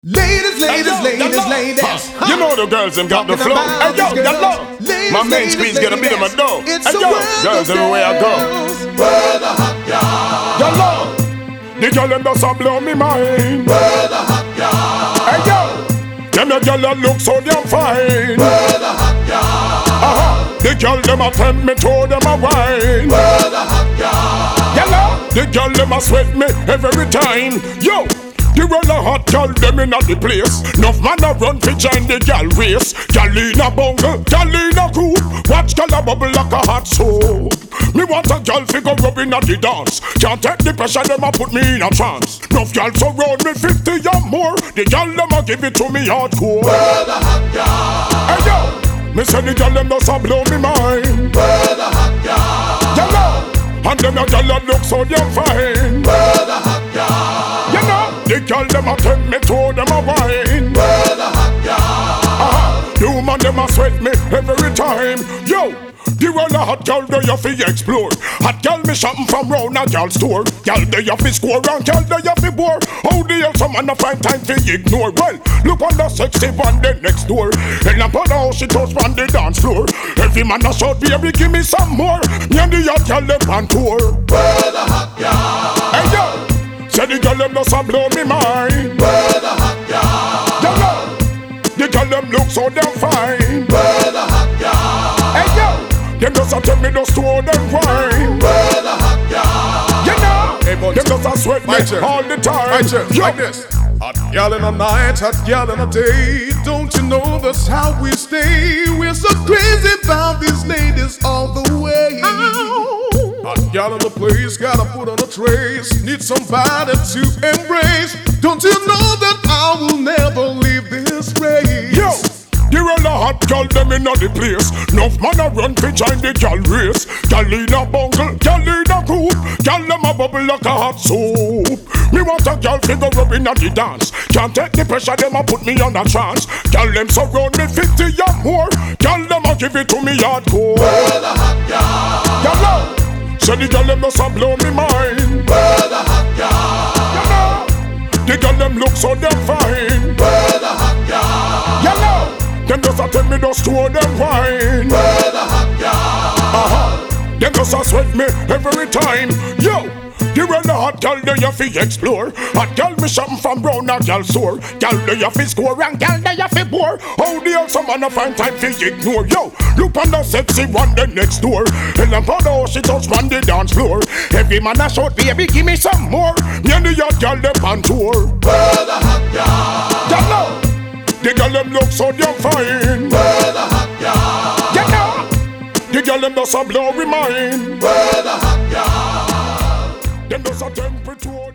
Ladies. You know the girls them got the flow. Hey yo, y'all. My main squeeze get a bit of my dough. Hey yo, girls everywhere I go. Where the hot girl? Y'all. The girl them does a blow me mind. Where the hot girl? Hey yo, them the girl that look so damn fine. Where the hot girl? The girl them a tempt me to them a wine. Where the hot girl? Y'all. The girl them a sweat me every time. Yo. The world a hot girl, them inna the place. Nuff man a run fi join the gal race. Gal in a bungle, gal in a coupe. Watch gal a bubble like a hot soap. Me want a gal fi go rub inna the dance. Can't take the pressure, them a put me in a trance. Nuff gal surround me 50 or more. The gal them a give it to me hardcore. Where the hot girl? Hey yo, me say the gal them does a blow me mind. Where the hot girl? You know, and them a gal that look so damn fine. Where the hot girl? You know. The girl them a tempt me to them a wine. Where the hot girl? The woman them a sweat me every time. Yo, the world a hot girl do you fi explore. Hot girl me shopping from round a girl store. Girl do you fi score and girl do you fi bore. How the hell some man a find time fi ignore? Well, look on the sexy one the next door. And I'm proud how she toast on the dance floor. Every man a shout baby give me some more. Me and the hot girl them on tour. Where the hot girl? Hey yo. Say the girl them does a blow me mind. Where the hot girl? You know, the girl them look so damn fine. Where the hot girl? Hey yo, them does a tell me just to them wine. Where the hot girl? You know, them does a sweat me all the time. Yo. Like this. Hot girl in the night, hot girl in the day. Don't you know that's how we stay? We're so crazy about these ladies all the way. Hot girl in the place, gotta put on a trace. Need somebody to embrace. Don't you know that I will never leave this race? Yo, the real hot girl them inna the place. Nuff man a run fi join the gal race. Gal in a bungle, gal in a coupe. Gal them a bubble like a hot soup. Me want a gal fi go rub inna the dance. Can't take the pressure, them a put me on a trance. Gal them surround me 50 or more. Gal them a give it to me hardcore. Where the hot girl? Gal know. Say the girl them does a blow me mind. Where the hot girl? You know, the girl them look so damn fine. Where the hot girl? You know, them does a tell me just to them wine. Where the hot girl? Them does a sweat me every time. Yo, the real hot girl do you fi explore. Hot girl me shopping from round a girl store. Girl do you fi score and girl do you fi bore. How the hell some man a find time fi ignore? Yo, look on the sexy one the next door. And I'm proud how she touch on the dance floor. Every man a shout baby give me some more. Me and the hot girl them on tour. Where the hot girl? You know, the girl them look so damn fine. Where the hot girl? You know, the girl them does a blow me mind. Where the hot girl? Them does a temperature.